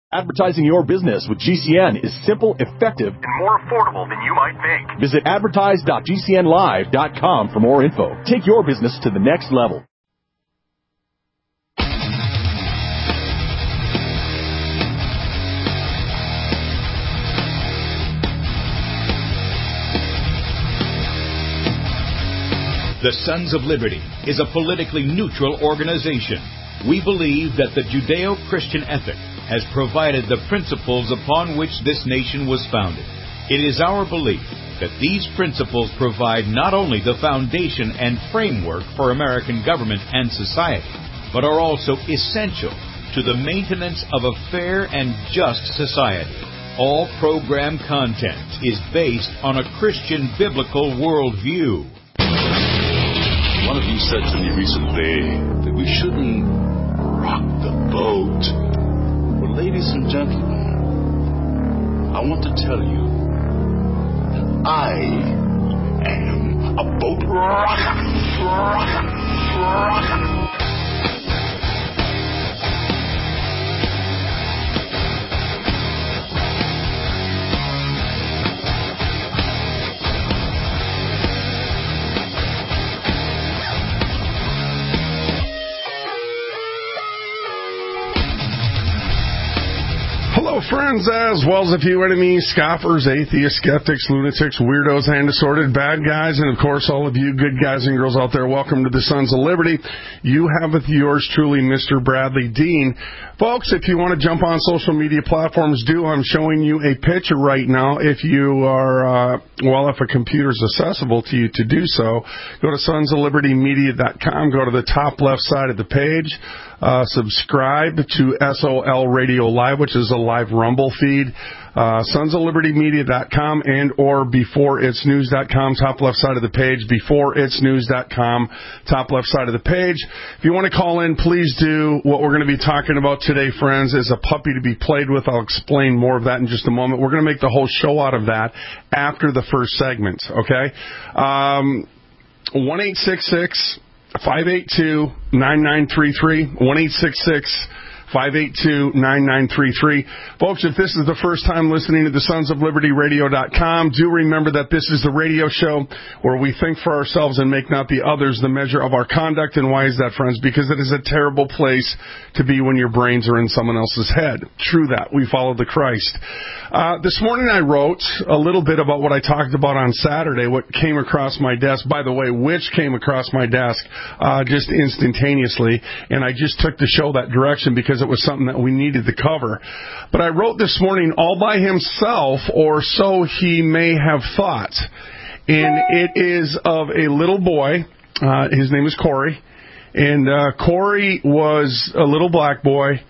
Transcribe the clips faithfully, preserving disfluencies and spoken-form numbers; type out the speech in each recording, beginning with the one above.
Advertising your business with G C N is simple, effective, and more affordable than you might think. Visit advertise dot g c n live dot com for more info. Take your business to the next level. The Sons of Liberty is a politically neutral organization. We believe that the Judeo-Christian ethic has provided the principles upon which this nation was founded. It is our belief that these principles provide not only the foundation and framework for American government and society, but are also essential to the maintenance of a fair and just society. All program content is based on a Christian biblical worldview. One of you said to me recently that we shouldn't rock the boat. Well, ladies and gentlemen, I want to tell you that I am a boat rocker. Rocker. Rocker. Hello, friends, as well as a few enemies, scoffers, atheists, skeptics, lunatics, weirdos, and assorted bad guys, and, of course, all of you good guys and girls out there, welcome to the Sons of Liberty. You have with yours truly, Mister Bradley Dean. Folks, if you want to jump on social media platforms, do. I'm showing you a picture right now. If you are, uh, well, if a computer is accessible to you to do so, go to sons of liberty media dot com, go to the top left side of the page. Uh, subscribe to S O L Radio Live, which is a live Rumble feed. Uh, sons of liberty media dot com and or before its news dot com, top left side of the page, before its news dot com, top left side of the page. If you want to call in, please do. What we're going to be talking about today, friends, is a puppy to be played with. I'll explain more of that in just a moment. We're going to make the whole show out of that after the first segment, okay? Um, one eight six six five eight two nine nine three three, one eight six six five eight two nine nine three three. Folks, if this is the first time listening to the sons of liberty radio dot com, do remember that this is the radio show where we think for ourselves and make not the others the measure of our conduct. And why is that, friends? Because it is a terrible place to be when your brains are in someone else's head. True that. We follow the Christ. Uh, this morning I wrote a little bit about what I talked about on Saturday, what came across my desk, by the way, which came across my desk uh, just instantaneously, and I just took the show that direction because it was something that we needed to cover. But I wrote this morning, all by himself, or so he may have thought. And it is of a little boy. Uh, his name is Corey. And uh, Corey was a little black boy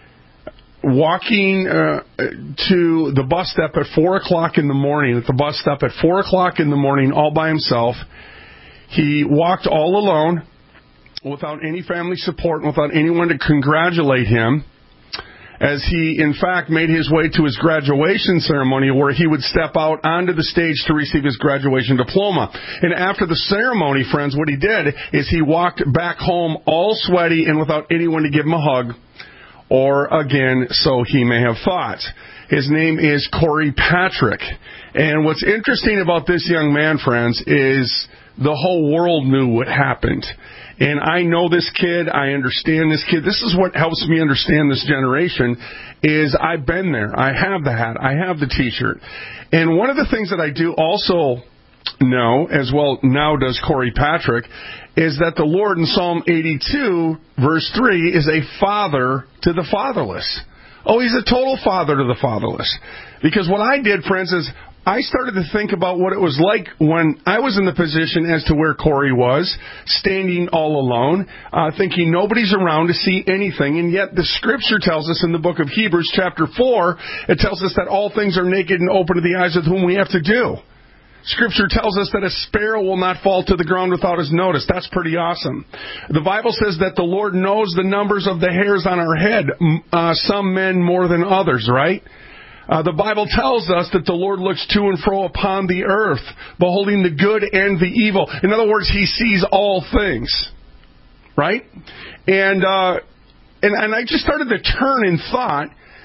walking uh, to the bus stop at four o'clock in the morning, at the bus stop at four o'clock in the morning, all by himself. He walked all alone, without any family support, and without anyone to congratulate him, as he, in fact, made his way to his graduation ceremony where he would step out onto the stage to receive his graduation diploma. And after the ceremony, friends, what he did is he walked back home all sweaty and without anyone to give him a hug, or, again, so he may have thought. His name is Corey Patrick. And what's interesting about this young man, friends, is the whole world knew what happened. And I know this kid. I understand this kid. This is what helps me understand this generation, is I've been there. I have the hat. I have the T-shirt. And one of the things that I do also know, as well now does Corey Patrick, is that the Lord in Psalm eighty-two, verse three, is a father to the fatherless. Oh, he's a total father to the fatherless. Because what I did, friends, is I started to think about what it was like when I was in the position as to where Corey was, standing all alone, uh, thinking nobody's around to see anything, and yet the Scripture tells us in the book of Hebrews chapter four, it tells us that all things are naked and open to the eyes of whom we have to do. Scripture tells us that a sparrow will not fall to the ground without his notice. That's pretty awesome. The Bible says that the Lord knows the numbers of the hairs on our head, uh, some men more than others, right? Uh, the Bible tells us that the Lord looks to and fro upon the earth, beholding the good and the evil. In other words, he sees all things, right? And uh, and, and I just started to turn in thought,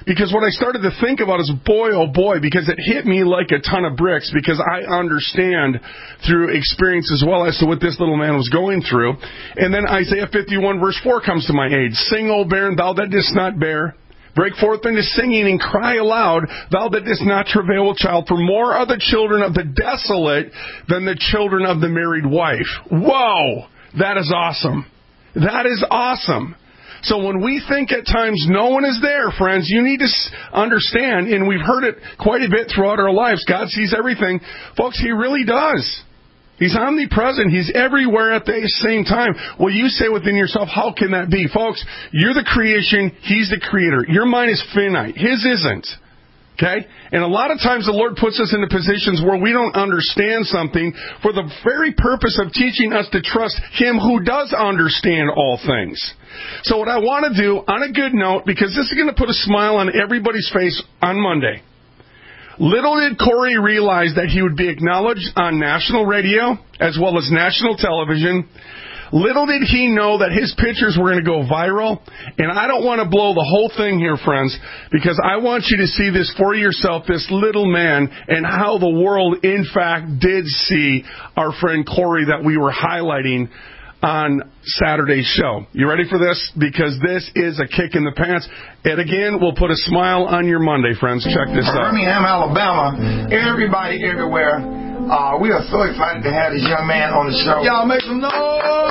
Because what I started to think about is, boy, oh boy, because it hit me like a ton of bricks, because I understand through experience as well as to what this little man was going through. And then Isaiah fifty-one verse four comes to my aid. Sing, O barren, thou that didst not bear. Break forth into singing and cry aloud, thou that didst not travail with child, for more are the children of the desolate than the children of the married wife. Whoa! That is awesome. That is awesome. So when we think at times no one is there, friends, you need to understand, and we've heard it quite a bit throughout our lives, God sees everything. Folks, He really does. He's omnipresent. He's everywhere at the same time. Well, you say within yourself, how can that be? Folks, you're the creation. He's the creator. Your mind is finite. His isn't. Okay? And a lot of times the Lord puts us into positions where we don't understand something for the very purpose of teaching us to trust Him who does understand all things. So what I want to do, on a good note, because this is going to put a smile on everybody's face on Monday. Little did Corey realize that he would be acknowledged on national radio as well as national television. Little did he know that his pictures were going to go viral. And I don't want to blow the whole thing here, friends, because I want you to see this for yourself, this little man, and how the world, in fact, did see our friend Corey that we were highlighting on Saturday's show. You ready for this? Because this is a kick in the pants. And again, we'll put a smile on your Monday, friends. Check this out. Birmingham, Alabama, everybody everywhere. Uh, we are so excited to have this young man on the show. Y'all make some noise!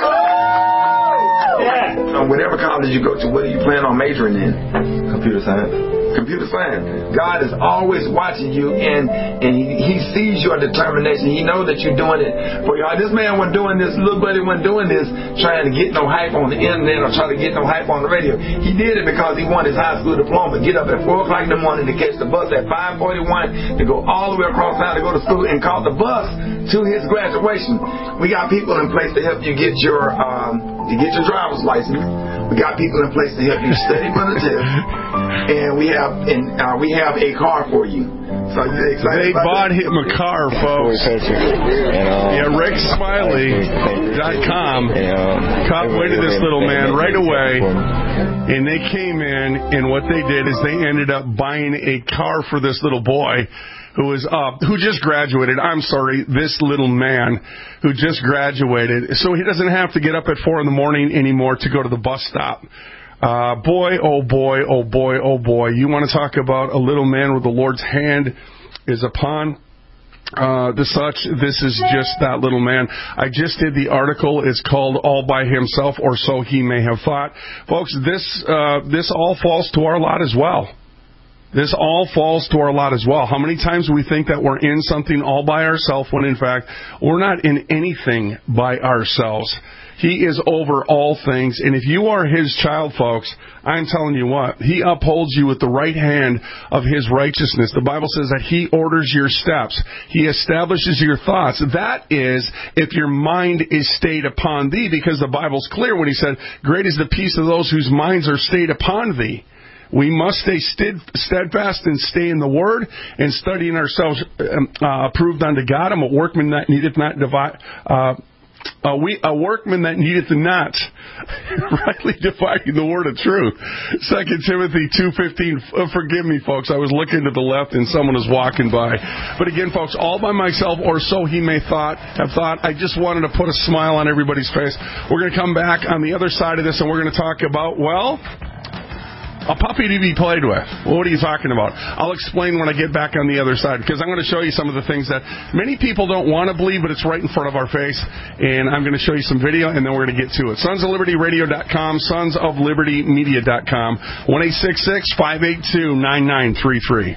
Yeah. Um, whatever college you go to, what do you plan on majoring in? Computer science. Computer science. God is always watching you, and and he, he sees your determination. He knows that you're doing it for y'all. This man wasn't doing this, little buddy wasn't doing this trying to get no hype on the internet or trying to get no hype on the radio. He did it because he wanted his high school diploma. Get up at four o'clock in the morning to catch the bus at five forty-one to go all the way across town to go to school and caught the bus to his graduation. We got people in place to help you get your um, to get your driver's license. We got people in place to help you study for the test, and we have and uh, we have a car for you. So you excited? They bought him a car, folks. Yeah, Rick Smiley dot com caught wind of this little man right away, and they came in, and what they did is they ended up buying a car for this little boy who is up, who just graduated. I'm sorry, this little man who just graduated, so he doesn't have to get up at four in the morning anymore to go to the bus stop. Uh, boy, oh boy, oh boy, oh boy. You want to talk about a little man where the Lord's hand is upon uh, the such. This is just that little man. I just did the article. It's called All by Himself, or So He May Have Thought. Folks, this uh, this all falls to our lot as well. This all falls to our lot as well. How many times do we think that we're in something all by ourselves when, in fact, we're not in anything by ourselves? He is over all things. And if you are His child, folks, I'm telling you what, He upholds you with the right hand of His righteousness. The Bible says that He orders your steps. He establishes your thoughts. That is, if your mind is stayed upon Thee, because the Bible's clear when He said, great is the peace of those whose minds are stayed upon Thee. We must stay steadfast and stay in the Word and studying ourselves uh, approved unto God. I'm a workman that needeth not divide. Uh, a, we, a workman that needeth not rightly dividing the word of truth. Second Timothy two fifteen. Uh, forgive me, folks. I was looking to the left and someone was walking by. But again, folks, all by myself, or so he may thought have thought. I just wanted to put a smile on everybody's face. We're going to come back on the other side of this, and we're going to talk about, well, a puppy to be played with. Well, what are you talking about? I'll explain when I get back on the other side, because I'm going to show you some of the things that many people don't want to believe, but it's right in front of our face. And I'm going to show you some video, and then we're going to get to it. sons of liberty radio dot com, sons of liberty media dot com, one eight six six, five eight two, nine nine three three.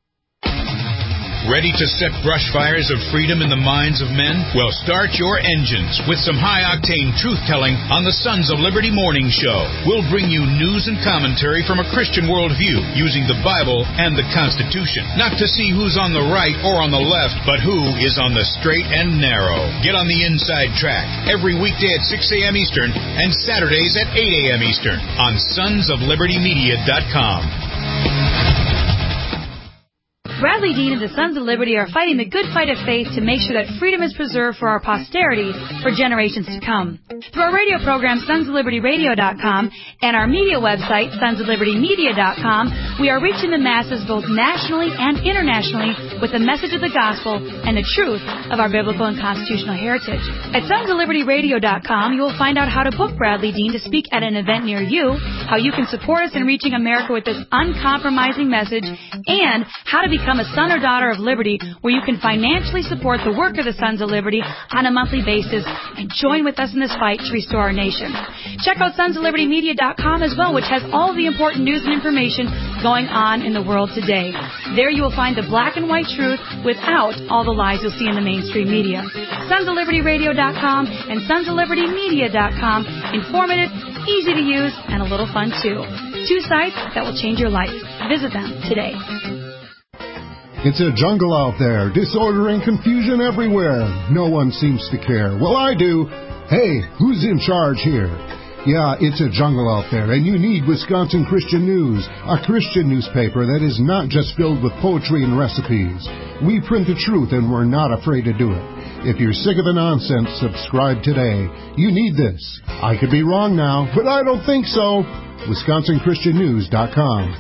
Ready to set brush fires of freedom in the minds of men? Well, start your engines with some high-octane truth-telling on the Sons of Liberty Morning Show. We'll bring you news and commentary from a Christian worldview using the Bible and the Constitution. Not to see who's on the right or on the left, but who is on the straight and narrow. Get on the inside track every weekday at six a.m. Eastern and Saturdays at eight a.m. Eastern on sons of liberty media dot com. Bradley Dean and the Sons of Liberty are fighting the good fight of faith to make sure that freedom is preserved for our posterity for generations to come. Through our radio program, sons of liberty radio dot com, and our media website, sons of liberty media dot com, we are reaching the masses both nationally and internationally with the message of the gospel and the truth of our biblical and constitutional heritage. At sons of liberty radio dot com, you will find out how to book Bradley Dean to speak at an event near you, how you can support us in reaching America with this uncompromising message, and how to become a son or daughter of liberty, where you can financially support the work of the Sons of Liberty on a monthly basis and join with us in this fight to restore our nation. Check out sons of liberty media dot com as well, which has all the important news and information going on in the world today. There you will find the black and white truth without all the lies you'll see in the mainstream media. sons of liberty radio dot com and sons of liberty media dot com. Informative, easy to use, and a little fun too. Two sites that will change your life. Visit them today. It's a jungle out there, disorder and confusion everywhere. No one seems to care. Well, I do. Hey, who's in charge here? Yeah, it's a jungle out there, and you need Wisconsin Christian News, a Christian newspaper that is not just filled with poetry and recipes. We print the truth, and we're not afraid to do it. If you're sick of the nonsense, subscribe today. You need this. I could be wrong now, but I don't think so. Wisconsin Christian News dot com.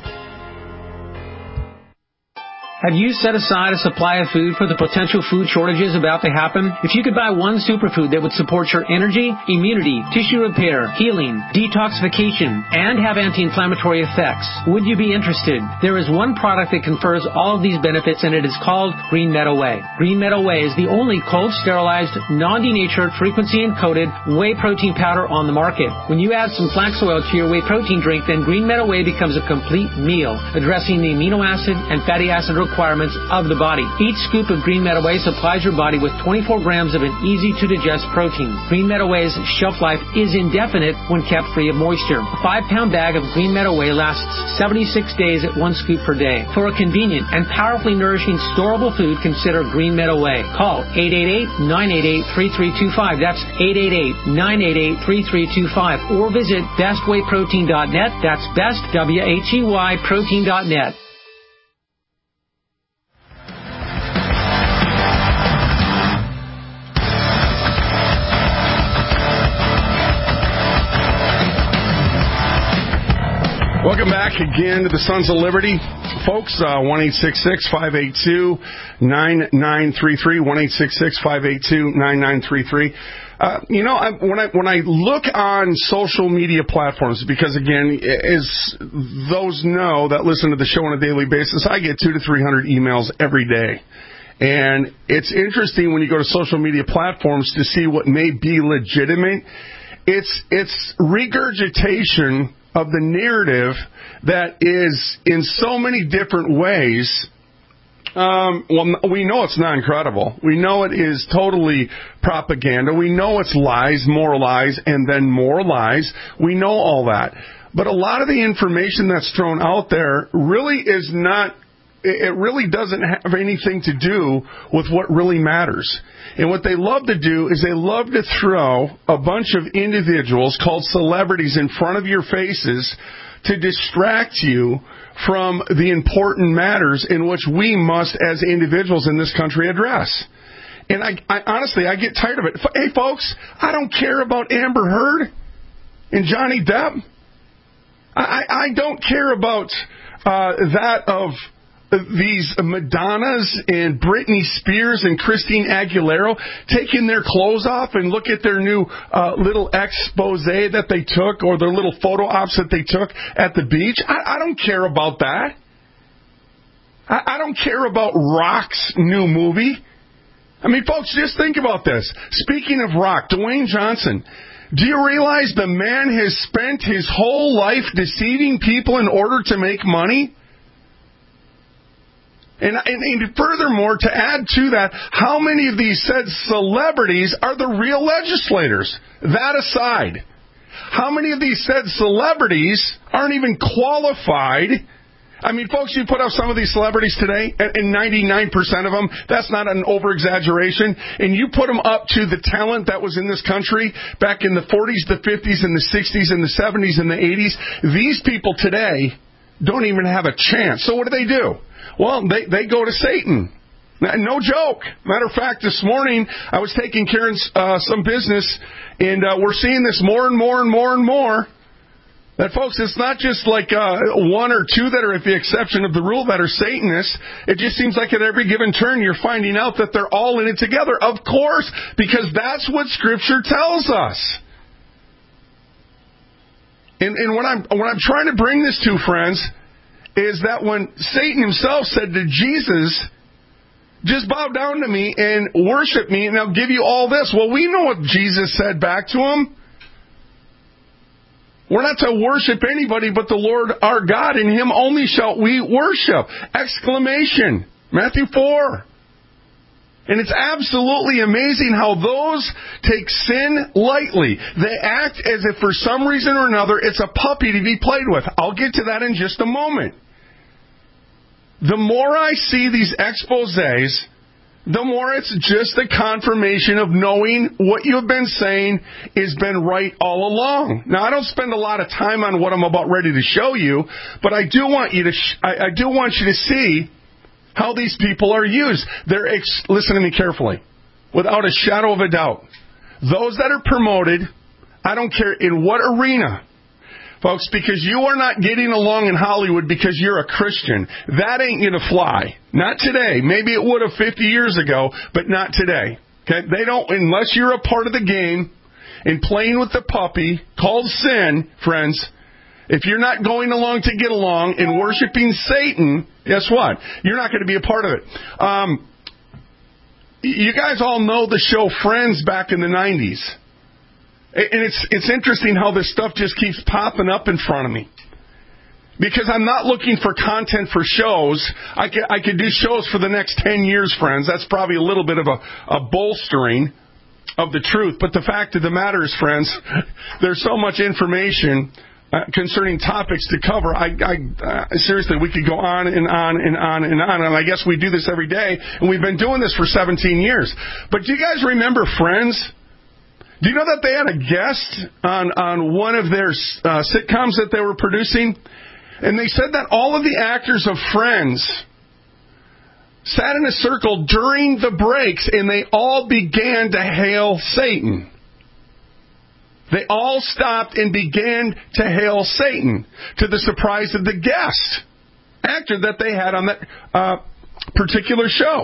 Have you set aside a supply of food for the potential food shortages about to happen? If you could buy one superfood that would support your energy, immunity, tissue repair, healing, detoxification, and have anti-inflammatory effects, would you be interested? There is one product that confers all of these benefits, and it is called Green Meadow Whey. Green Meadow Whey is the only cold, sterilized, non-denatured, frequency-encoded whey protein powder on the market. When you add some flax oil to your whey protein drink, then Green Meadow Whey becomes a complete meal, addressing the amino acid and fatty acid requirements requirements of the body. Each scoop of Green Meadow Whey supplies your body with twenty-four grams of an easy-to-digest protein. Green Meadow Whey's shelf life is indefinite when kept free of moisture. A five-pound bag of Green Meadow Whey lasts seventy-six days at one scoop per day. For a convenient and powerfully nourishing storable food, consider Green Meadow Whey. Call eight eight eight, nine eight eight, three three two five. That's eight eight eight, nine eight eight, three three two five. Or visit best whey protein dot net. That's best, W H E Y, protein dot net. Welcome back again to the Sons of Liberty. Folks, uh, one eight six six, five eight two, nine nine three three, one eight six six, five eight two, nine nine three three. Uh, you know, I, when I when I look on social media platforms, because again, as those know that listen to the show on a daily basis, I get two to three hundred emails every day. And it's interesting when you go to social media platforms to see what may be legitimate. It's it's regurgitation of the narrative that is in so many different ways. Um, well, we know it's not incredible. We know it is totally propaganda. We know it's lies, more lies, and then more lies. We know all that. But a lot of the information that's thrown out there really is not, it really doesn't have anything to do with what really matters. And what they love to do is they love to throw a bunch of individuals called celebrities in front of your faces to distract you from the important matters in which we must, as individuals in this country, address. And I, I honestly, I get tired of it. Hey, folks, I don't care about Amber Heard and Johnny Depp. I, I don't care about uh, that of these Madonnas and Britney Spears and Christine Aguilera taking their clothes off and look at their new uh, little expose that they took, or their little photo ops that they took at the beach. I, I don't care about that. I, I don't care about Rock's new movie. I mean, folks, just think about this. Speaking of Rock, Dwayne Johnson, do you realize the man has spent his whole life deceiving people in order to make money? And, and, and furthermore, to add to that, how many of these said celebrities are the real legislators? That aside, how many of these said celebrities aren't even qualified? I mean, folks, you put out some of these celebrities today, and ninety-nine percent of them, that's not an over-exaggeration, and you put them up to the talent that was in this country back in the forties, the fifties, and the sixties, and the seventies, and the eighties. These people today don't even have a chance. So what do they do? Well, they, they go to Satan. No joke. Matter of fact, this morning I was taking care of uh, some business, and uh, we're seeing this more and more and more and more. That, folks, it's not just like uh, one or two that are at the exception of the rule that are Satanists. It just seems like at every given turn you're finding out that they're all in it together. Of course, because that's what Scripture tells us. And, and what I'm what I'm trying to bring this to, friends, is that when Satan himself said to Jesus, just bow down to me and worship me, and I'll give you all this. Well, we know what Jesus said back to him. We're not to worship anybody but the Lord our God, and Him only shall we worship. Exclamation. Matthew four. And it's absolutely amazing how those take sin lightly. They act as if for some reason or another it's a puppy to be played with. I'll get to that in just a moment. The more I see these exposés, the more it's just a confirmation of knowing what you have been saying has been right all along. Now, I don't spend a lot of time on what I'm about ready to show you, but I do want you to sh- I, I do want you to see how these people are used. They're ex- listen to me carefully, without a shadow of a doubt. Those that are promoted, I don't care in what arena. Folks, because you are not getting along in Hollywood because you're a Christian. That ain't going to fly. Not today. Maybe it would have fifty years ago, but not today. Okay? They don't, unless you're a part of the game and playing with the puppy called sin, friends, if you're not going along to get along and worshiping Satan, guess what? You're not going to be a part of it. Um, you guys all know the show Friends back in the nineties. And it's it's interesting how this stuff just keeps popping up in front of me. Because I'm not looking for content for shows. I could, I could do shows for the next ten years, friends. That's probably a little bit of a, a bolstering of the truth. But the fact of the matter is, friends, there's so much information uh, concerning topics to cover. I, I uh, seriously, we could go on and on and on and on. And I guess we do this every day. And we've been doing this for seventeen years. But do you guys remember Friends? Do you know that they had a guest on, on one of their uh, sitcoms that they were producing? And they said that all of the actors of Friends sat in a circle during the breaks and they all began to hail Satan. They all stopped and began to hail Satan, to the surprise of the guest actor that they had on that uh, particular show.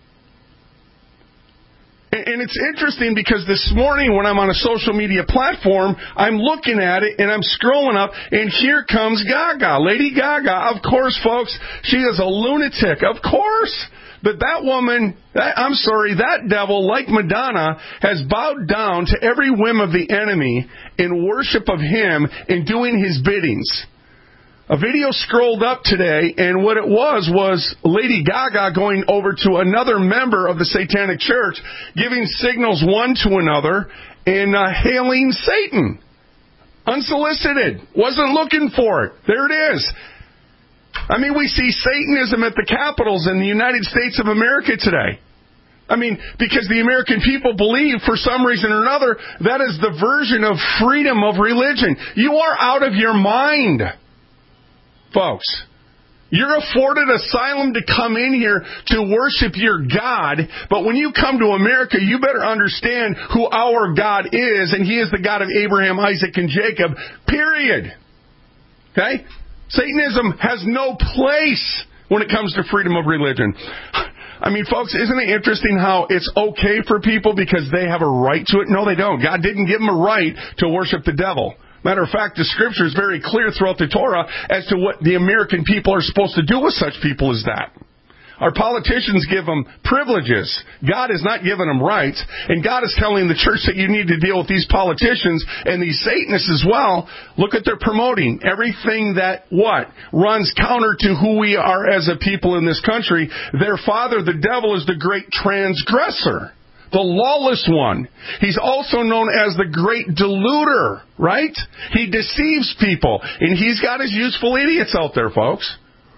And it's interesting because this morning when I'm on a social media platform, I'm looking at it and I'm scrolling up and here comes Gaga, Lady Gaga. Of course, folks, she is a lunatic. Of course. But that woman, that, I'm sorry, that devil, like Madonna, has bowed down to every whim of the enemy in worship of him and doing his biddings. A video scrolled up today, and what it was was Lady Gaga going over to another member of the Satanic Church, giving signals one to another, and uh, hailing Satan. Unsolicited. Wasn't looking for it. There it is. I mean, we see Satanism at the capitals in the United States of America today. I mean, because the American people believe, for some reason or another, that is the version of freedom of religion. You are out of your mind. Folks, you're afforded asylum to come in here to worship your God, but when you come to America, you better understand who our God is, and He is the God of Abraham, Isaac, and Jacob, period. Okay? Satanism has no place when it comes to freedom of religion. I mean, folks, isn't it interesting how it's okay for people because they have a right to it? No, they don't. God didn't give them a right to worship the devil. Matter of fact, the Scripture is very clear throughout the Torah as to what the American people are supposed to do with such people as that. Our politicians give them privileges. God has not given them rights. And God is telling the church that you need to deal with these politicians and these Satanists as well. Look at they're promoting everything that, what? Runs counter to who we are as a people in this country. Their father, the devil, is the great transgressor. The lawless one. He's also known as the great deluder, right? He deceives people. And he's got his useful idiots out there, folks.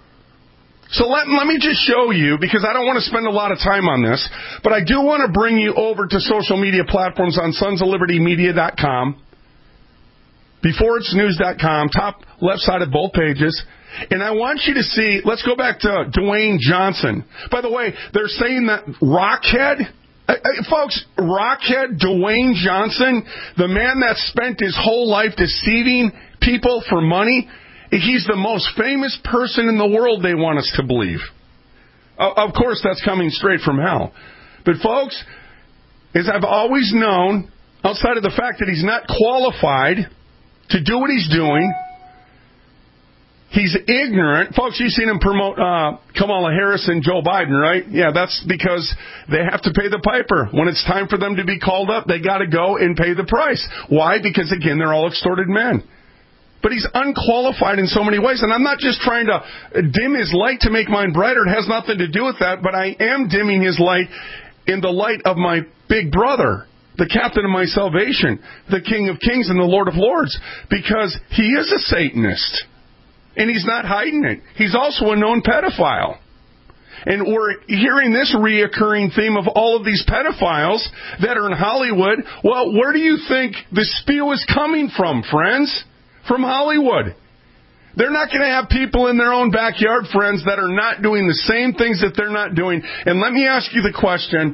So let, let me just show you, because I don't want to spend a lot of time on this, but I do want to bring you over to social media platforms on sons of liberty media dot com, before it's news dot com, top left side of both pages. And I want you to see, let's go back to Dwayne Johnson. By the way, they're saying that Rockhead, uh, uh, folks, Rockhead Dwayne Johnson, the man that spent his whole life deceiving people for money, he's the most famous person in the world, they want us to believe. Uh, of course, that's coming straight from hell. But folks, as I've always known, outside of the fact that he's not qualified to do what he's doing, he's ignorant. Folks, you've seen him promote uh, Kamala Harris and Joe Biden, right? Yeah, that's because they have to pay the piper. When it's time for them to be called up, they got to go and pay the price. Why? Because, again, they're all extorted men. But he's unqualified in so many ways. And I'm not just trying to dim his light to make mine brighter. It has nothing to do with that. But I am dimming his light in the light of my big brother, the captain of my salvation, the King of Kings and the Lord of Lords, because he is a Satanist. And he's not hiding it. He's also a known pedophile. And we're hearing this reoccurring theme of all of these pedophiles that are in Hollywood. Well, where do you think the spew is coming from, friends? From Hollywood. They're not going to have people in their own backyard, friends, that are not doing the same things that they're not doing. And let me ask you the question.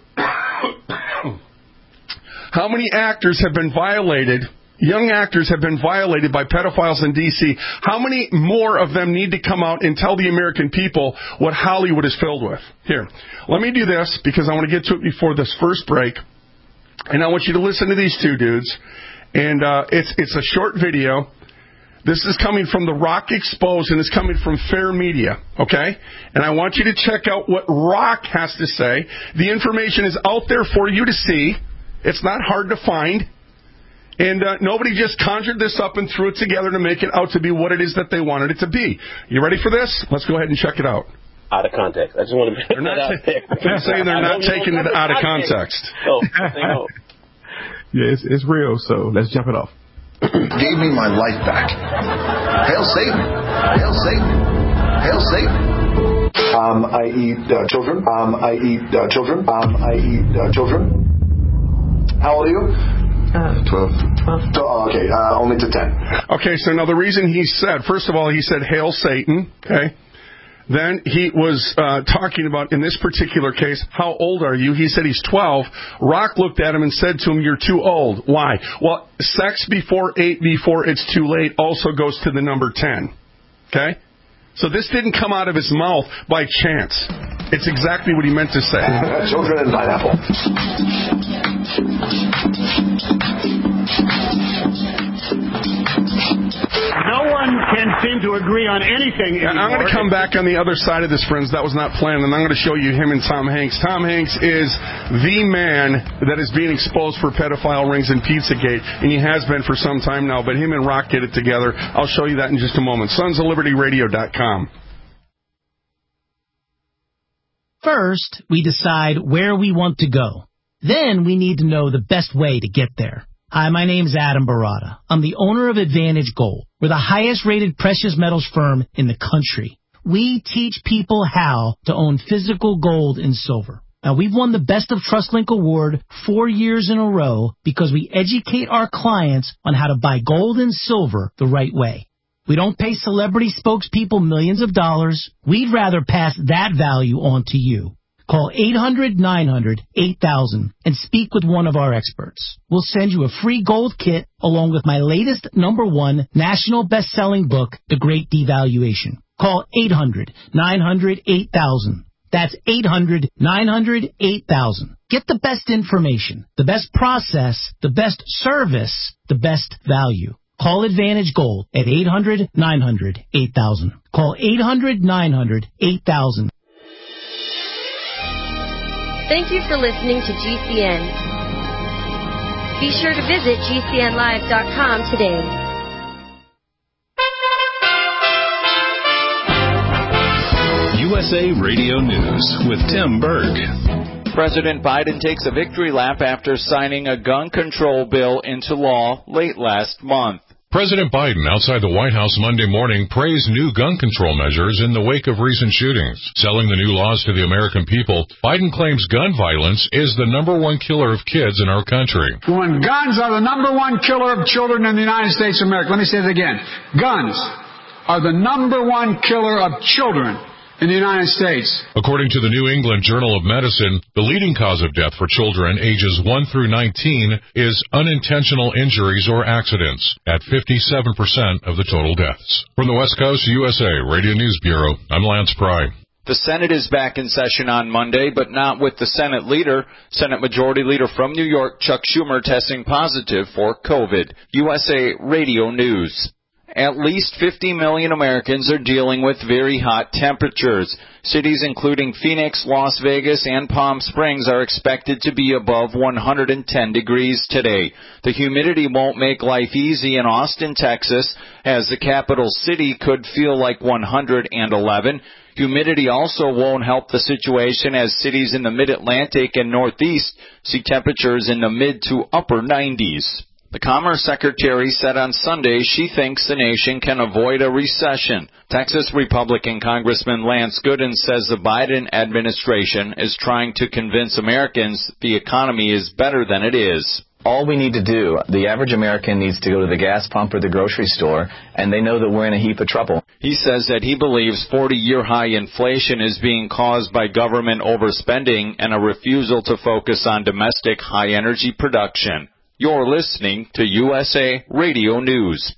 How many actors have been violated, young actors have been violated by pedophiles in D C? How many more of them need to come out and tell the American people what Hollywood is filled with? Here, let me do this because I want to get to it before this first break. And I want you to listen to these two dudes. And uh, it's it's a short video. This is coming from The Rock Exposed, and it's coming from Fair Media, okay? And I want you to check out what Rock has to say. The information is out there for you to see. It's not hard to find. And uh, nobody just conjured this up and threw it together to make it out to be what it is that they wanted it to be. You ready for this? Let's go ahead and check it out. Out of context. I just want to put that out there. I'm saying they're not taking it out of context. Oh, no. Yeah, it's, it's real, so let's jump it off. Gave me my life back. Hail Satan! Hail Satan! Hail Satan! Um, I eat uh, children. Um, I eat uh, children. Um, I eat uh, children. How old are you? Uh, twelve. Oh, okay, uh, only to ten. Okay, so now the reason he said, first of all, he said, Hail Satan, okay? Then he was uh, talking about, in this particular case, how old are you? He said he's twelve. Rock looked at him and said to him, you're too old. Why? Well, sex before eight, before it's too late, also goes to the number ten. Okay? So this didn't come out of his mouth by chance. It's exactly what he meant to say. Children and pineapple. No one can seem to agree on anything anymore. I'm going to come back on the other side of this, friends. That was not planned, and I'm going to show you him and Tom Hanks. Tom Hanks is the man that is being exposed for pedophile rings in Pizzagate, and he has been for some time now, but him and Rock did it together. I'll show you that in just a moment. Sons of Liberty Radio dot com. First, we decide where we want to go. Then we need to know the best way to get there. Hi, my name is Adam Barada. I'm the owner of Advantage Gold. We're the highest-rated precious metals firm in the country. We teach people how to own physical gold and silver. Now, we've won the Best of TrustLink Award four years in a row because we educate our clients on how to buy gold and silver the right way. We don't pay celebrity spokespeople millions of dollars. We'd rather pass that value on to you. Call eight hundred nine hundred eight thousand and speak with one of our experts. We'll send you a free gold kit along with my latest number one national best-selling book, The Great Devaluation. Call eight hundred nine hundred eight thousand. That's eight hundred nine hundred eight thousand. Get the best information, the best process, the best service, the best value. Call Advantage Gold at eight hundred nine hundred eight thousand. Call eight hundred nine hundred eight thousand. Thank you for listening to G C N. Be sure to visit G C N live dot com today. U S A Radio News with Tim Berg. President Biden takes a victory lap after signing a gun control bill into law late last month. President Biden, outside the White House Monday morning, praised new gun control measures in the wake of recent shootings. Selling the new laws to the American people, Biden claims gun violence is the number one killer of kids in our country. When guns are the number one killer of children in the United States of America. Let me say it again. Guns are the number one killer of children in the United States. According to the New England Journal of Medicine, the leading cause of death for children ages one through nineteen is unintentional injuries or accidents, at fifty-seven percent of the total deaths. From the West Coast, U S A Radio News Bureau, I'm Lance Pry. The Senate is back in session on Monday, but not with the Senate leader. Senate Majority Leader from New York, Chuck Schumer, testing positive for COVID. U S A Radio News. At least fifty million Americans are dealing with very hot temperatures. Cities including Phoenix, Las Vegas, and Palm Springs are expected to be above one hundred ten degrees today. The humidity won't make life easy in Austin, Texas, as the capital city could feel like one hundred eleven. Humidity also won't help the situation as cities in the Mid-Atlantic and Northeast see temperatures in the mid to upper nineties. The Commerce Secretary said on Sunday she thinks the nation can avoid a recession. Texas Republican Congressman Lance Gooden says the Biden administration is trying to convince Americans the economy is better than it is. All we need to do, the average American needs to go to the gas pump or the grocery store, and they know that we're in a heap of trouble. He says that he believes forty-year high inflation is being caused by government overspending and a refusal to focus on domestic high-energy production. You're listening to U S A Radio News.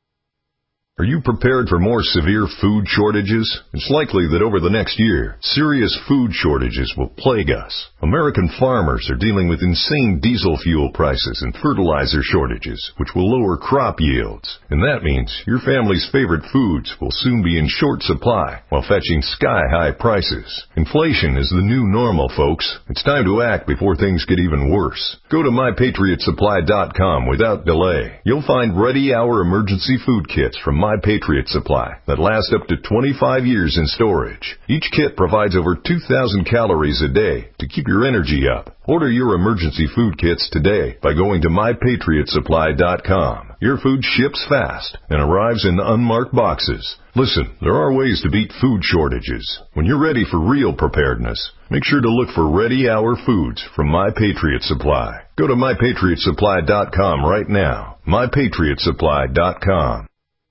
Are you prepared for more severe food shortages? It's likely that over the next year, serious food shortages will plague us. American farmers are dealing with insane diesel fuel prices and fertilizer shortages, which will lower crop yields. And that means your family's favorite foods will soon be in short supply while fetching sky-high prices. Inflation is the new normal, folks. It's time to act before things get even worse. Go to my patriot supply dot com without delay. You'll find ready-hour emergency food kits from My Patriot Supply that last up to twenty-five years in storage. Each kit provides over two thousand calories a day to keep your energy up. Order your emergency food kits today by going to my patriot supply dot com. Your food ships fast and arrives in unmarked boxes. Listen, there are ways to beat food shortages. When you're ready for real preparedness, make sure to look for Ready Hour Foods from My Patriot Supply. Go to my patriot supply dot com right now. my patriot supply dot com.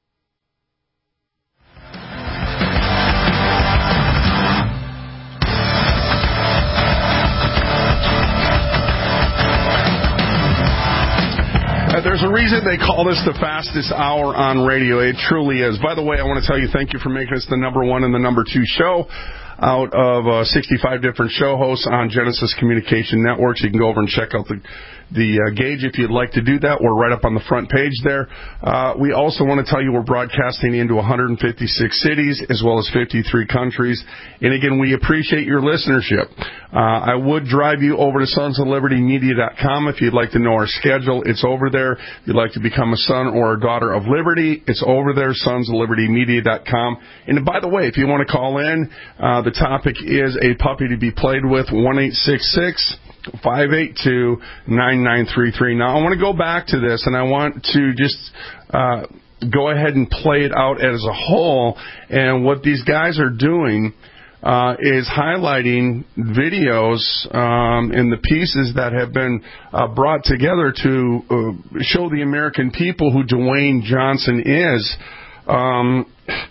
Uh, there's a reason they call this the fastest hour on radio. It truly is. By the way, I want to tell you thank you for making us the number one and the number two show out of uh, sixty-five different show hosts on Genesis Communication Networks. You can go over and check out the the uh, gauge if you'd like to do that. We're right up on the front page there. Uh, we also want to tell you we're broadcasting into one hundred fifty-six cities as well as fifty-three countries. And again, we appreciate your listenership. Uh, I would drive you over to sons of liberty media dot com if you'd like to know our schedule. It's over there. If you'd like to become a son or a daughter of liberty, it's over there, sons of liberty media dot com. And by the way, if you want to call in, uh, the topic is a puppy to be played with, one eight six six five eight two nine nine three three. Now, I want to go back to this, and I want to just uh, go ahead and play it out as a whole. And what these guys are doing uh, is highlighting videos um, and the pieces that have been uh, brought together to uh, show the American people who Dwayne Johnson is. Um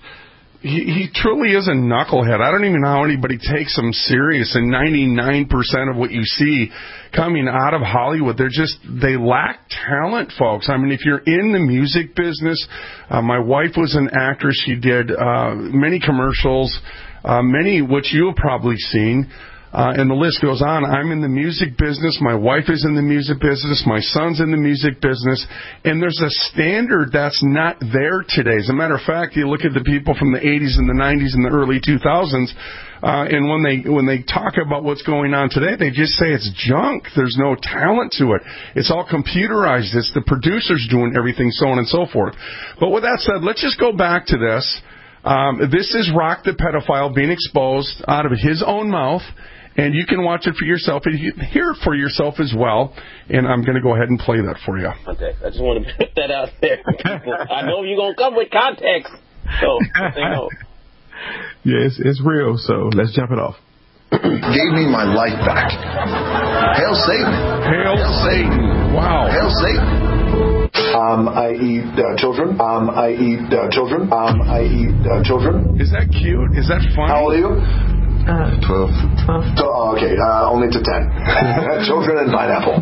He, he truly is a knucklehead. I don't even know how anybody takes him serious. And ninety-nine percent of what you see coming out of Hollywood, they're just, they lack talent, folks. I mean, if you're in the music business, uh, my wife was an actress. She did uh, many commercials, uh, many which you have probably seen. Uh, and the list goes on. I'm in the music business. My wife is in the music business. My son's in the music business. And there's a standard that's not there today. As a matter of fact, you look at the people from the eighties and the nineties and the early two thousands, uh, and when they when they talk about what's going on today, they just say it's junk. There's no talent to it. It's all computerized. It's the producers doing everything, so on and so forth. But with that said, let's just go back to this. Um, this is Rock the Pedophile being exposed out of his own mouth. And you can watch it for yourself and you can hear it for yourself as well. And I'm going to go ahead and play that for you. Context. I just want to put that out there. I know you're going to come with context. So, you know. Yeah, it's, it's real, so let's jump it off. Gave me my life back. Hail Satan. Hail, Hail Satan. Satan. Wow. Hail Satan. Um, Um, I eat uh, children. Um, I eat uh, children. Um, I eat uh, children. Is that cute? Is that funny? How old are you? Uh, twelve. twelve. Oh, okay, uh, only to ten. Children and pineapple.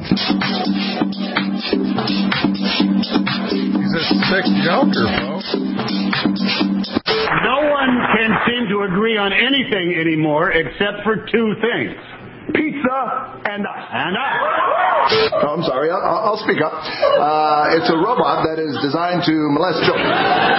He's a sick joker, folks. No one can seem to agree on anything anymore except for two things. Pizza and us. And us. Oh, I'm sorry. I'll, I'll speak up. Uh, it's a robot that is designed to molest children.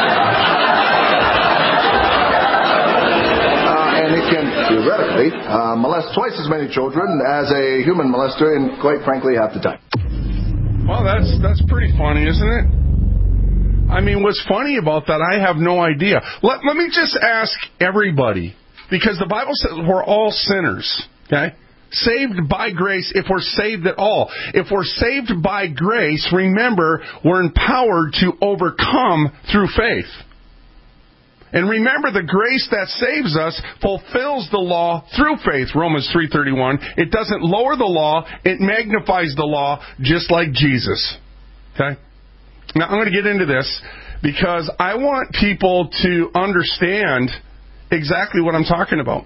And it can, theoretically, uh, molest twice as many children as a human molester, and quite frankly, half the time. Well, that's that's pretty funny, isn't it? I mean, what's funny about that, I have no idea. Let, let me just ask everybody, because the Bible says we're all sinners, okay? Saved by grace, if we're saved at all. If we're saved by grace, remember, we're empowered to overcome through faith. And remember, the grace that saves us fulfills the law through faith, Romans three thirty-one. It doesn't lower the law, it magnifies the law, just like Jesus. Okay? Now, I'm going to get into this because I want people to understand exactly what I'm talking about.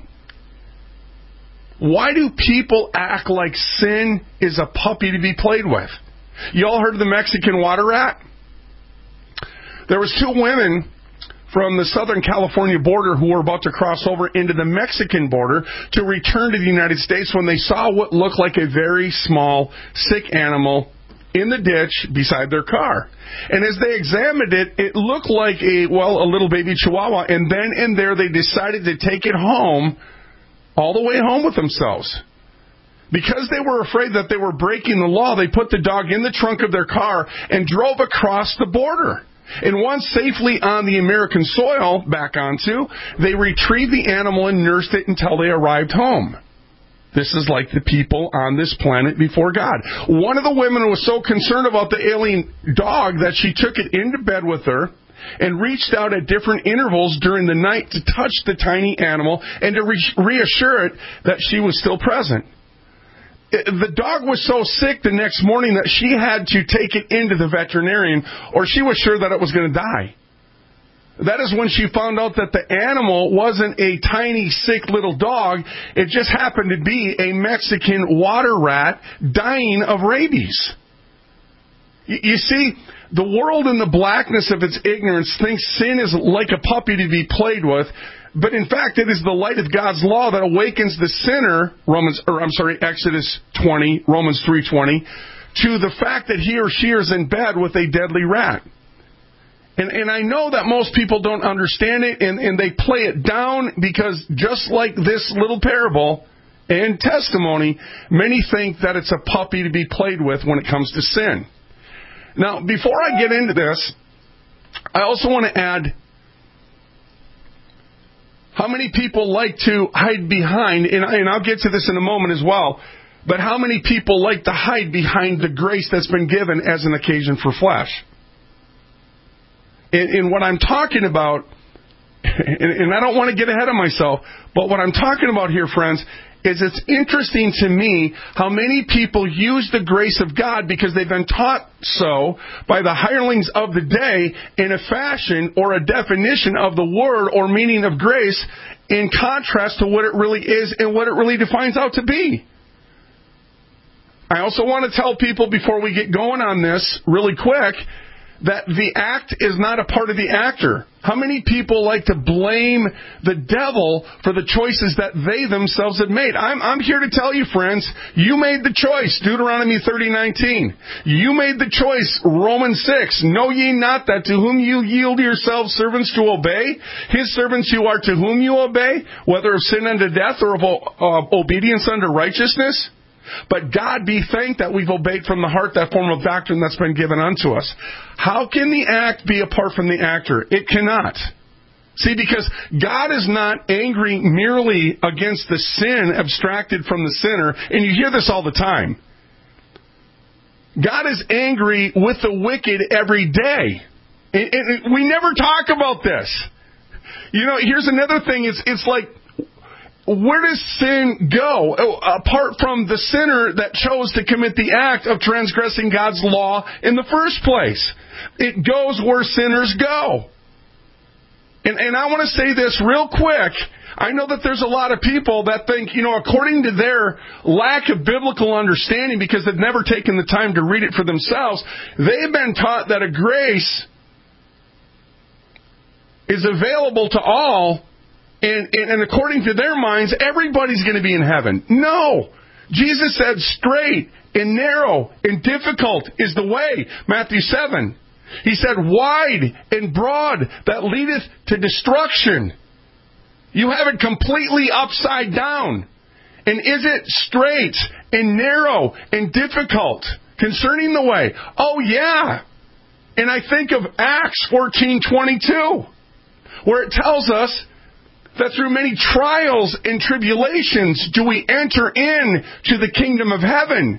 Why do people act like sin is a puppy to be played with? You all heard of the Mexican water rat? There was two women from the Southern California border who were about to cross over into the Mexican border to return to the United States when they saw what looked like a very small, sick animal in the ditch beside their car. And as they examined it, it looked like a, well, a little baby chihuahua. And then and there they decided to take it home, all the way home with themselves. Because they were afraid that they were breaking the law, they put the dog in the trunk of their car and drove across the border. And once safely on the American soil, back onto, they retrieved the animal and nursed it until they arrived home. This is like the people on this planet before God. One of the women was so concerned about the alien dog that she took it into bed with her and reached out at different intervals during the night to touch the tiny animal and to re- reassure it that she was still present. The dog was so sick the next morning that she had to take it into the veterinarian, or she was sure that it was going to die. That is when she found out that the animal wasn't a tiny, sick little dog. It just happened to be a Mexican water rat dying of rabies. You see, the world in the blackness of its ignorance thinks sin is like a puppy to be played with. But in fact, it is the light of God's law that awakens the sinner, Romans, or I'm sorry, Exodus twenty, Romans three twenty, to the fact that he or she is in bed with a deadly rat. And, and I know that most people don't understand it, and, and they play it down because just like this little parable and testimony, many think that it's a puppy to be played with when it comes to sin. Now, before I get into this, I also want to add, how many people like to hide behind, and, and I'll get to this in a moment as well, but how many people like to hide behind the grace that's been given as an occasion for flesh? And, and what I'm talking about, and, and I don't want to get ahead of myself, but what I'm talking about here, friends, is it's interesting to me how many people use the grace of God because they've been taught so by the hirelings of the day in a fashion or a definition of the word or meaning of grace in contrast to what it really is and what it really defines out to be. I also want to tell people before we get going on this really quick that the act is not a part of the actor. How many people like to blame the devil for the choices that they themselves have made? I'm, I'm here to tell you, friends, you made the choice, Deuteronomy thirty nineteen. You made the choice, Romans six. Know ye not that to whom you yield yourselves servants to obey, his servants you are to whom you obey, whether of sin unto death or of uh, obedience unto righteousness? But God be thanked that we've obeyed from the heart that form of doctrine that's been given unto us. How can the act be apart from the actor? It cannot. See, because God is not angry merely against the sin abstracted from the sinner, and you hear this all the time. God is angry with the wicked every day. And, and we never talk about this. You know, here's another thing. It's, it's like, where does sin go? Apart from the sinner that chose to commit the act of transgressing God's law in the first place. It goes where sinners go. And, and I want to say this real quick. I know that there's a lot of people that think, you know, according to their lack of biblical understanding, because they've never taken the time to read it for themselves, they've been taught that a grace is available to all, and, and, and according to their minds, everybody's going to be in heaven. No! Jesus said straight and narrow and difficult is the way. Matthew seven. He said wide and broad that leadeth to destruction. You have it completely upside down. And is it straight and narrow and difficult concerning the way? Oh, yeah. And I think of Acts fourteen twenty-two, where it tells us that through many trials and tribulations do we enter into the kingdom of heaven.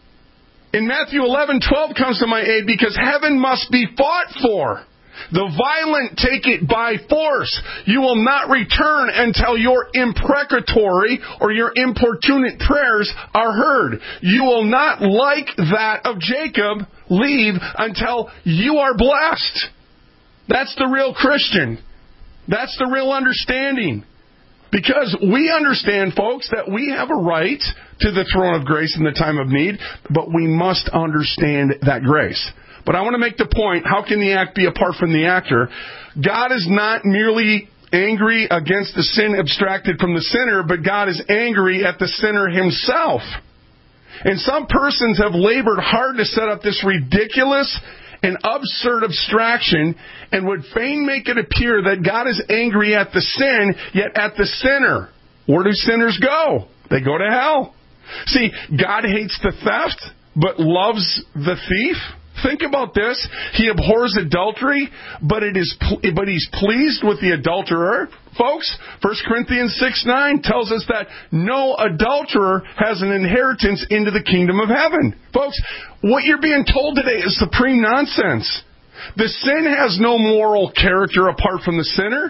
And Matthew eleven twelve comes to my aid, because heaven must be fought for. The violent take it by force. You will not return until your imprecatory or your importunate prayers are heard. You will not, like that of Jacob, leave until you are blessed. That's the real Christian. That's the real understanding. Because we understand, folks, that we have a right to the throne of grace in the time of need, but we must understand that grace. But I want to make the point, how can the act be apart from the actor? God is not merely angry against the sin abstracted from the sinner, but God is angry at the sinner himself. And some persons have labored hard to set up this ridiculous and absurd abstraction and would fain make it appear that God is angry at the sin, yet at the sinner. Where do sinners go? They go to hell. See, God hates the theft, but loves the thief. Think about this. He abhors adultery, but it is but he's pleased with the adulterer. Folks, First Corinthians six nine tells us that no adulterer has an inheritance into the kingdom of heaven. Folks, what you're being told today is supreme nonsense. The sin has no moral character apart from the sinner.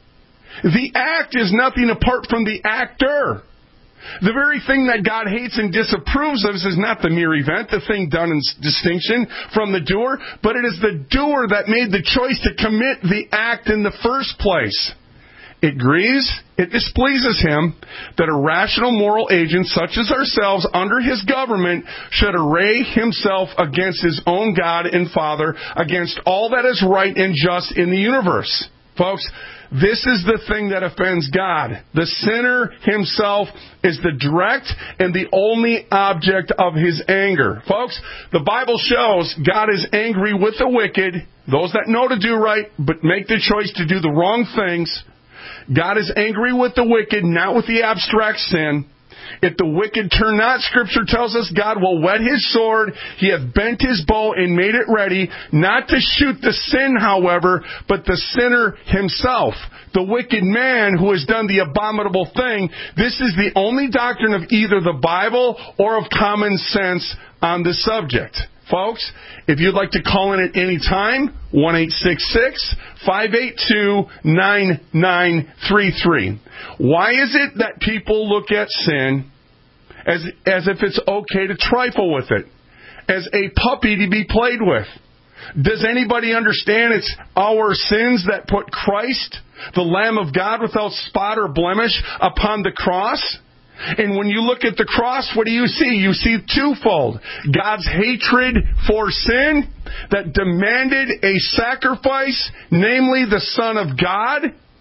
The act is nothing apart from the actor. The very thing that God hates and disapproves of is not the mere event, the thing done in distinction from the doer, but it is the doer that made the choice to commit the act in the first place. It grieves, it displeases him that a rational moral agent such as ourselves under his government should array himself against his own God and Father, against all that is right and just in the universe. Folks, this is the thing that offends God. The sinner himself is the direct and the only object of his anger. Folks, the Bible shows God is angry with the wicked, those that know to do right but make the choice to do the wrong things. God is angry with the wicked, not with the abstract sin. If the wicked turn not, Scripture tells us God will whet his sword. He hath bent his bow and made it ready, not to shoot the sin, however, but the sinner himself, the wicked man who has done the abominable thing. This is the only doctrine of either the Bible or of common sense on the subject. Folks, if you'd like to call in at any time, one eight six six, five eight two, nine nine three three. Why is it that people look at sin as, as if it's okay to trifle with it, as a puppy to be played with? Does anybody understand it's our sins that put Christ, the Lamb of God without spot or blemish, upon the cross? And when you look at the cross, what do you see? You see twofold. God's hatred for sin that demanded a sacrifice, namely the Son of God,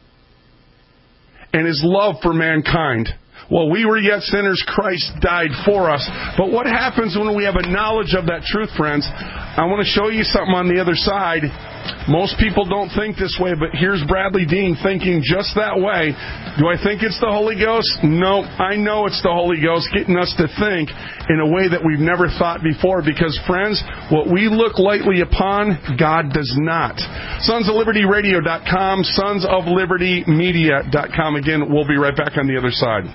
and his love for mankind. While we were yet sinners, Christ died for us. But what happens when we have a knowledge of that truth, friends? I want to show you something on the other side. Most people don't think this way, but here's Bradley Dean thinking just that way. Do I think it's the Holy Ghost? No, I know it's the Holy Ghost getting us to think in a way that we've never thought before, because, friends, what we look lightly upon, God does not. Sons of Liberty Radio dot com, Sons of Liberty Media dot com. Again, we'll be right back on the other side.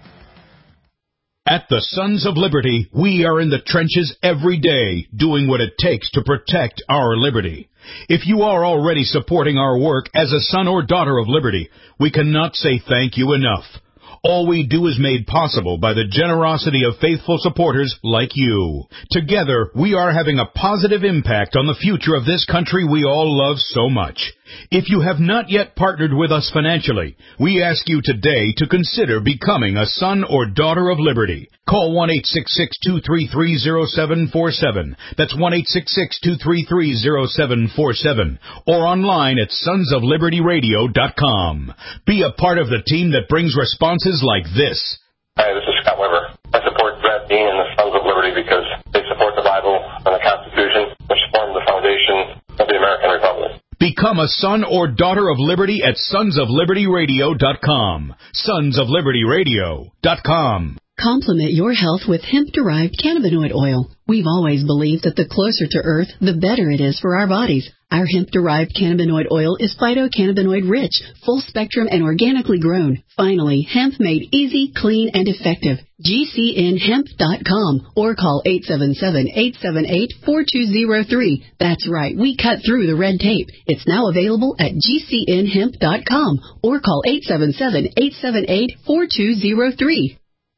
At the Sons of Liberty, we are in the trenches every day, doing what it takes to protect our liberty. If you are already supporting our work as a son or daughter of liberty, we cannot say thank you enough. All we do is made possible by the generosity of faithful supporters like you. Together, we are having a positive impact on the future of this country we all love so much. If you have not yet partnered with us financially, we ask you today to consider becoming a son or daughter of liberty. Call one eight six six, two three three, zero seven four seven. That's one eight six six, two three three, zero seven four seven. Or online at sons of liberty radio dot com. Be a part of the team that brings responses like this. Hi, this is Scott Weber. I support Brad Dean and the Sons of Liberty because they support the Bible and the Constitution, which form the foundation of the American Republic. Become a son or daughter of liberty at sons of liberty radio dot com. sons of liberty radio dot com. Complement your health with hemp-derived cannabinoid oil. We've always believed that the closer to Earth, the better it is for our bodies. Our hemp-derived cannabinoid oil is phytocannabinoid rich, full spectrum, and organically grown. Finally, hemp made easy, clean, and effective. G C N hemp dot com or call eight seven seven, eight seven eight, four two zero three. That's right, we cut through the red tape. It's now available at G C N hemp dot com or call eight seven seven, eight seven eight, four two zero three.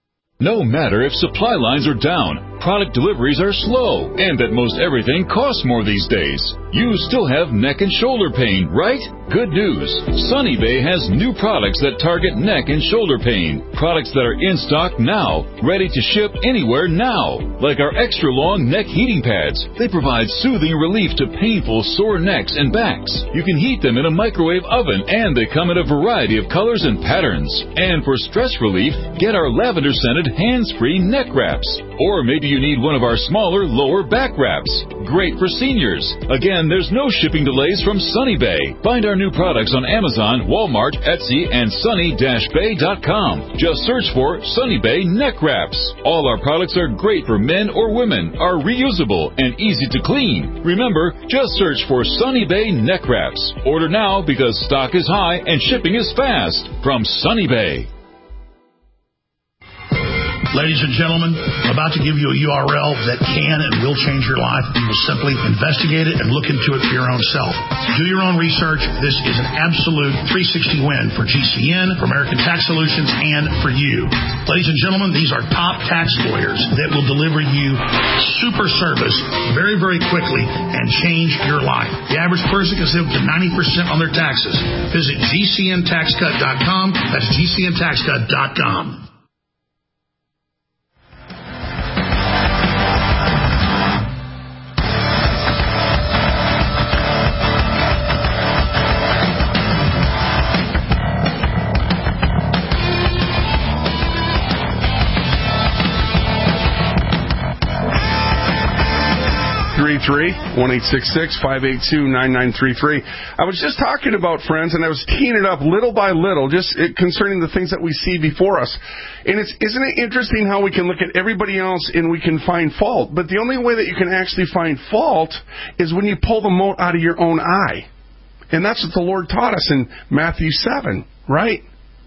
No matter if supply lines are down, product deliveries are slow, and that most everything costs more these days, you still have neck and shoulder pain, right? Good news. Sunny Bay has new products that target neck and shoulder pain. Products that are in stock now, ready to ship anywhere now. Like our extra long neck heating pads. They provide soothing relief to painful sore necks and backs. You can heat them in a microwave oven, and they come in a variety of colors and patterns. And for stress relief, get our lavender scented hands-free neck wraps. Or maybe you need one of our smaller lower back wraps. Great for seniors. Again, there's no shipping delays from Sunny Bay. Find our new products on Amazon, Walmart, Etsy, and sunny dash bay dot com. Just search for Sunny Bay neck wraps. All our products are great for men or women, are reusable, and easy to clean. Remember, just search for Sunny Bay neck wraps. Order now because stock is high and shipping is fast. From Sunny Bay. Ladies and gentlemen, I'm about to give you a U R L that can and will change your life. You will simply investigate it and look into it for your own self. Do your own research. This is an absolute three sixty win for G C N, for American Tax Solutions, and for you. Ladies and gentlemen, these are top tax lawyers that will deliver you super service very, very quickly and change your life. The average person can save up to ninety percent on their taxes. Visit G C N tax cut dot com. That's G C N tax cut dot com. one eight six six, five eight two, nine nine three three. I was just talking about, friends, and I was teeing it up little by little, just concerning the things that we see before us. And it's, isn't it interesting how we can look at everybody else and we can find fault? But the only way that you can actually find fault is when you pull the mote out of your own eye. And that's what the Lord taught us in Matthew seven, right?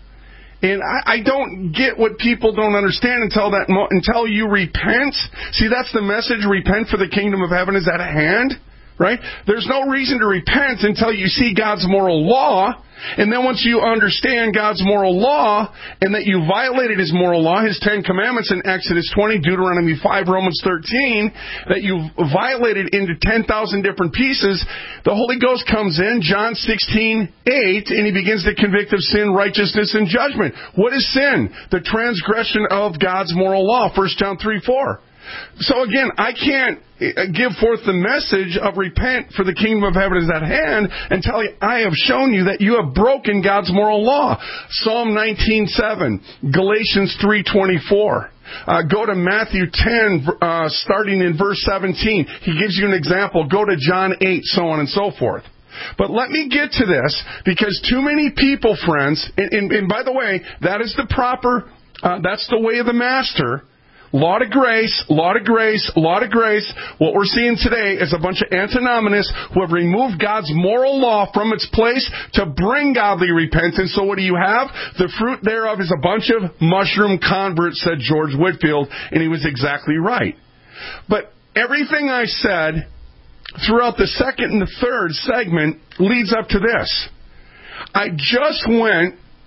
And I, I don't get what people don't understand until that mo- until you repent. See, that's the message. Repent, for the kingdom of heaven is at hand. Right? There's no reason to repent until you see God's moral law. And then once you understand God's moral law and that you violated His moral law, His Ten Commandments in Exodus twenty, Deuteronomy five, Romans thirteen, that you violated into ten thousand different pieces, the Holy Ghost comes in, John sixteen, eight, and He begins to convict of sin, righteousness, and judgment. What is sin? The transgression of God's moral law, First John three, four. So again, I can't give forth the message of repent, for the kingdom of heaven is at hand, until I have shown you that you have broken God's moral law. Psalm nineteen, seven, Galatians three, twenty-four. Uh, go to Matthew ten, uh, starting in verse seventeen. He gives you an example. Go to John eight, so on and so forth. But let me get to this, because too many people, friends, and, and, and by the way, that is the proper, uh, that's the way of the master. Law to grace, law to grace, law to grace. What we're seeing today is a bunch of antinomianists who have removed God's moral law from its place to bring godly repentance. So what do you have? The fruit thereof is a bunch of mushroom converts, said George Whitefield, and he was exactly right. But everything I said throughout the second and the third segment leads up to this. I just went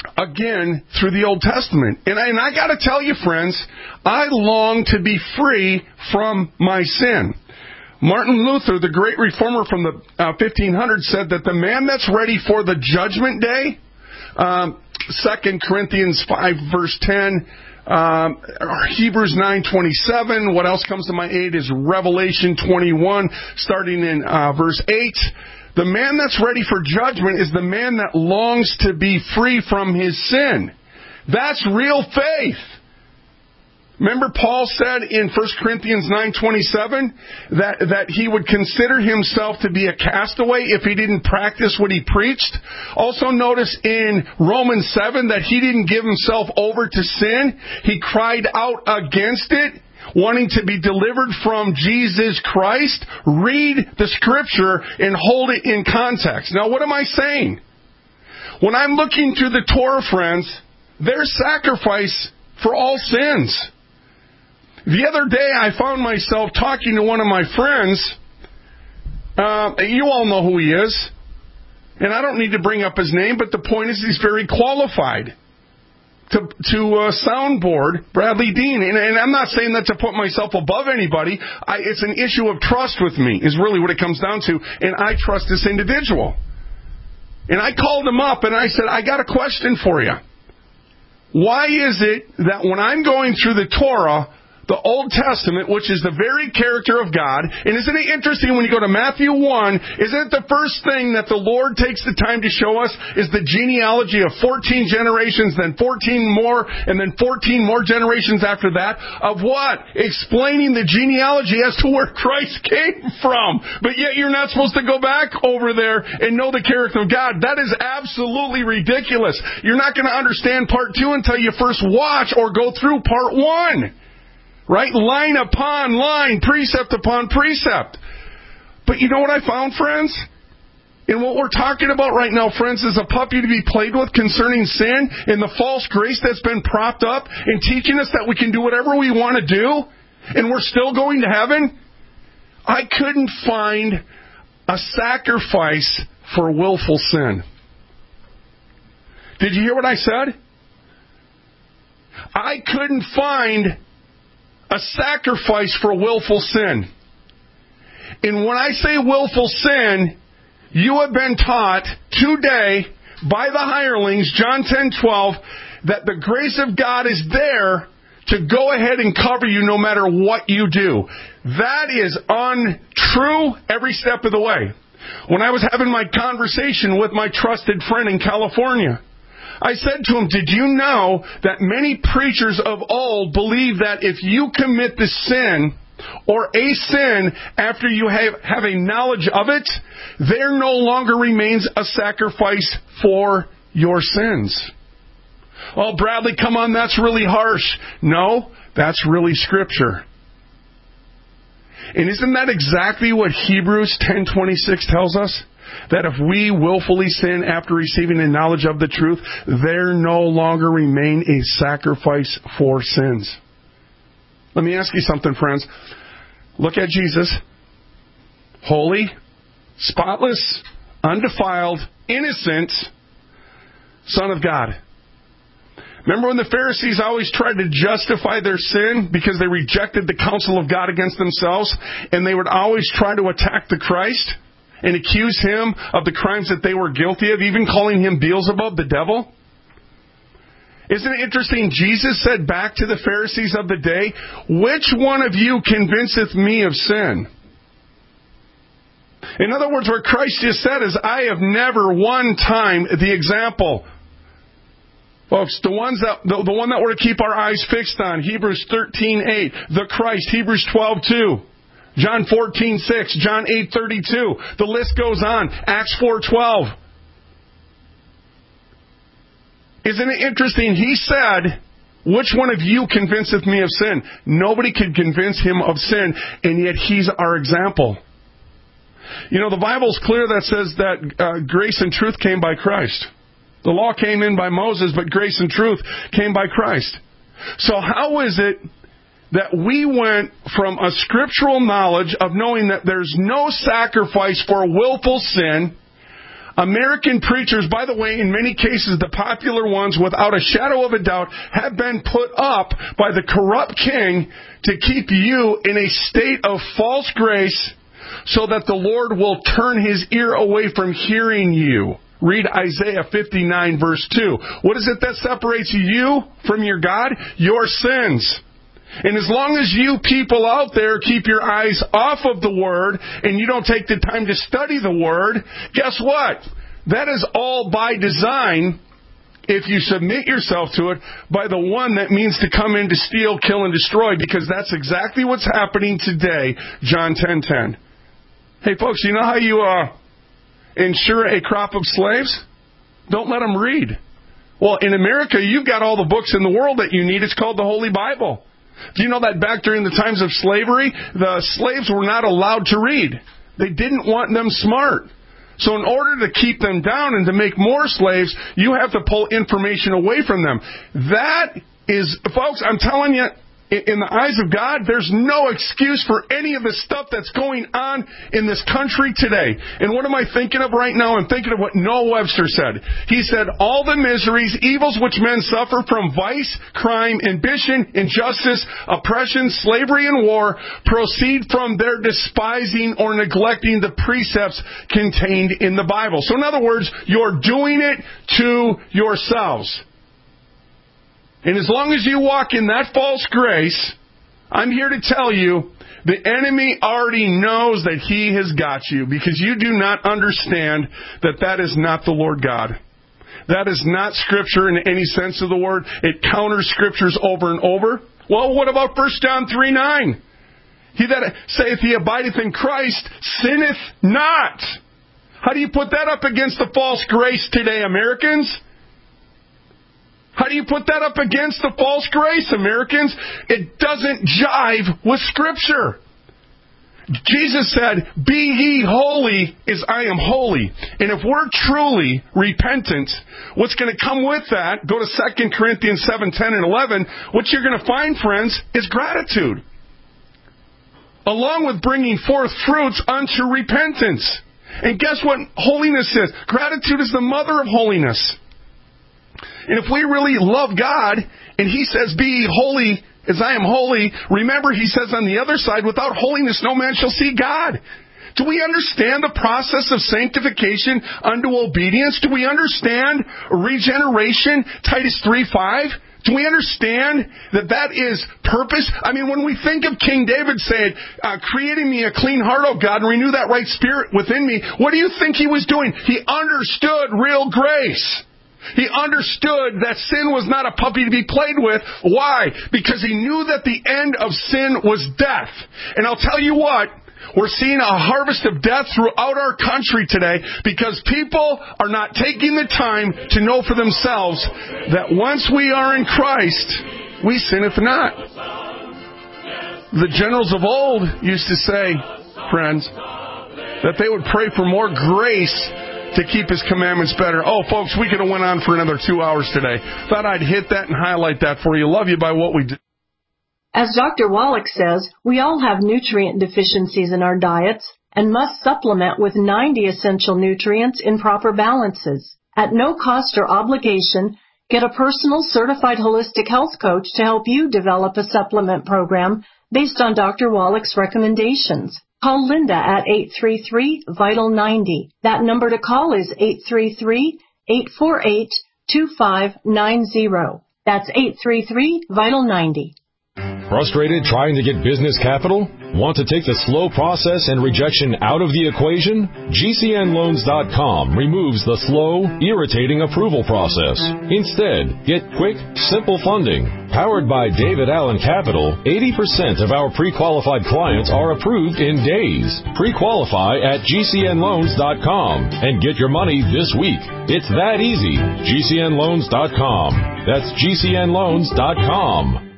again through the Old Testament. And I, and I got to tell you, friends, I long to be free from my sin. Martin Luther, the great reformer from the uh, fifteen hundreds, said that the man that's ready for the judgment day, um, Second Corinthians five, verse ten, um, Hebrews nine twenty-seven, what else comes to my aid is Revelation twenty-one, starting in uh, verse eight. The man that's ready for judgment is the man that longs to be free from his sin. That's real faith. Remember Paul said in First Corinthians nine twenty-seven that, that he would consider himself to be a castaway if he didn't practice what he preached. Also notice in Romans seven that he didn't give himself over to sin. He cried out against it, wanting to be delivered from Jesus Christ. Read the Scripture and hold it in context. Now, what am I saying? When I'm looking through the Torah, friends, there's sacrifice for all sins. The other day, I found myself talking to one of my friends. Uh, you all know who he is. And I don't need to bring up his name, but the point is he's very qualified to to uh, soundboard Bradley Dean. And, and I'm not saying that to put myself above anybody. I, it's an issue of trust with me, is really what it comes down to. And I trust this individual. And I called him up and I said, I got a question for you. Why is it that when I'm going through the Torah, the Old Testament, which is the very character of God, and isn't it interesting when you go to Matthew one, isn't it the first thing that the Lord takes the time to show us is the genealogy of fourteen generations, then fourteen more, and then fourteen more generations after that, of what? Explaining the genealogy as to where Christ came from. But yet you're not supposed to go back over there and know the character of God. That is absolutely ridiculous. You're not going to understand part two until you first watch or go through part one. Right? Line upon line, precept upon precept. But you know what I found, friends? And what we're talking about right now, friends, is a puppy to be played with concerning sin and the false grace that's been propped up and teaching us that we can do whatever we want to do and we're still going to heaven. I couldn't find a sacrifice for willful sin. Did you hear what I said? I couldn't find a sacrifice for willful sin. And when I say willful sin, you have been taught today by the hirelings, John ten twelve, that the grace of God is there to go ahead and cover you no matter what you do. That is untrue every step of the way. When I was having my conversation with my trusted friend in California, I said to him, did you know that many preachers of old believe that if you commit the sin or a sin after you have, have a knowledge of it, there no longer remains a sacrifice for your sins? Oh, Bradley, come on, that's really harsh. No, that's really Scripture. And isn't that exactly what Hebrews ten twenty-six tells us? That if we willfully sin after receiving the knowledge of the truth, there no longer remain a sacrifice for sins. Let me ask you something, friends. Look at Jesus. Holy, spotless, undefiled, innocent Son of God. Remember when the Pharisees always tried to justify their sin because they rejected the counsel of God against themselves, and they would always try to attack the Christ and accuse him of the crimes that they were guilty of, even calling him Beelzebub, the devil? Isn't it interesting? Jesus said back to the Pharisees of the day, which one of you convinceth me of sin? In other words, what Christ just said is, I have never one time the example. Folks, the ones that the, the one that we're to keep our eyes fixed on, Hebrews thirteen eight, the Christ, Hebrews twelve two. John fourteen six, John eight thirty-two. The list goes on. Acts four twelve. Isn't it interesting? He said, which one of you convinceth me of sin? Nobody could convince him of sin, and yet he's our example. You know, the Bible's clear that says that uh, grace and truth came by Christ. The law came in by Moses, but grace and truth came by Christ. So how is it that we went from a scriptural knowledge of knowing that there's no sacrifice for willful sin American preachers, by the way, in many cases, the popular ones, without a shadow of a doubt, have been put up by the corrupt king to keep you in a state of false grace so that the Lord will turn his ear away from hearing you. Read Isaiah fifty-nine, verse two. What is it that separates you from your God? Your sins. And as long as you people out there keep your eyes off of the Word and you don't take the time to study the Word, guess what? That is all by design, if you submit yourself to it, by the one that means to come in to steal, kill, and destroy, because that's exactly what's happening today, John ten ten. Hey, folks, you know how you uh, insure a crop of slaves? Don't let them read. Well, in America, you've got all the books in the world that you need. It's called the Holy Bible. Do you know that back during the times of slavery, the slaves were not allowed to read? They didn't want them smart. So in order to keep them down and to make more slaves, you have to pull information away from them. That is, folks, I'm telling you, in the eyes of God, there's no excuse for any of the stuff that's going on in this country today. And what am I thinking of right now? I'm thinking of what Noah Webster said. He said, all the miseries, evils which men suffer from vice, crime, ambition, injustice, oppression, slavery, and war proceed from their despising or neglecting the precepts contained in the Bible. So in other words, you're doing it to yourselves. And as long as you walk in that false grace, I'm here to tell you, the enemy already knows that he has got you, because you do not understand that that is not the Lord God. That is not Scripture in any sense of the word. It counters Scriptures over and over. Well, what about First John three nine? He that saith he abideth in Christ sinneth not. How do you put that up against the false grace today, Americans? How do you put that up against the false grace, Americans? It doesn't jive with Scripture. Jesus said, be ye holy as I am holy. And if we're truly repentant, what's going to come with that, go to Second Corinthians seven, ten, and eleven, what you're going to find, friends, is gratitude. Along with bringing forth fruits unto repentance. And guess what holiness is? Gratitude is the mother of holiness. And if we really love God, and He says, be ye holy as I am holy, remember He says on the other side, without holiness no man shall see God. Do we understand the process of sanctification unto obedience? Do we understand regeneration, Titus three five? Do we understand that that is purpose? I mean, when we think of King David saying, uh, creating me a clean heart, O God, and renew that right spirit within me, what do you think he was doing? He understood real grace. He understood that sin was not a puppy to be played with. Why? Because he knew that the end of sin was death. And I'll tell you what, we're seeing a harvest of death throughout our country today because people are not taking the time to know for themselves that once we are in Christ, we sinneth not. The generals of old used to say, friends, that they would pray for more grace to keep His commandments better. Oh, folks, we could have went on for another two hours today. Thought I'd hit that and highlight that for you. Love you by what we do. As Doctor Wallach says, we all have nutrient deficiencies in our diets and must supplement with ninety essential nutrients in proper balances. At no cost or obligation, get a personal certified holistic health coach to help you develop a supplement program based on Doctor Wallach's recommendations. Call Linda at eight three three, vital ninety. That number to call is eight three three, eight four eight, two five nine zero. That's eight three three, vital ninety. Frustrated trying to get business capital? Want to take the slow process and rejection out of the equation? G C N loans dot com removes the slow, irritating approval process. Instead, get quick, simple funding. Powered by David Allen Capital, eighty percent of our pre-qualified clients are approved in days. Pre-qualify at G C N loans dot com and get your money this week. It's that easy. G C N loans dot com. That's G C N loans dot com.